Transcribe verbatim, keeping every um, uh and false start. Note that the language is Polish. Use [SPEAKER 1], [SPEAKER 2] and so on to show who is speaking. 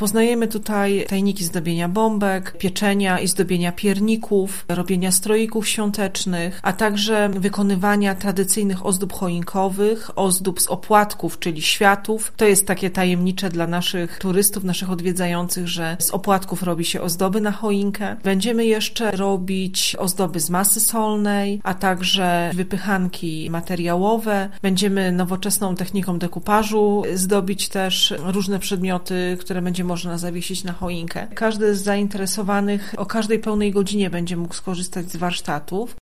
[SPEAKER 1] Poznajemy tutaj tajniki zdobienia bombek, pieczenia i zdobienia pierników, robienia stroików świątecznych, a także wykonywania tradycyjnych ozdób choinkowych, ozdób z opłatków, czyli światów. To jest takie tajemnicze dla naszych turystów, naszych odwiedzających, że z opłatków robi się ozdoby na choinkę. Będziemy jeszcze robić ozdoby z masy solnej, a także wypychanki materiałowe. Będziemy nowoczesną techniką dekupażu zdobić też różne przedmioty, które będzie można zawiesić na choinkę. Każdy z zainteresowanych o każdej pełnej godzinie będzie mógł skorzystać z warsztatów.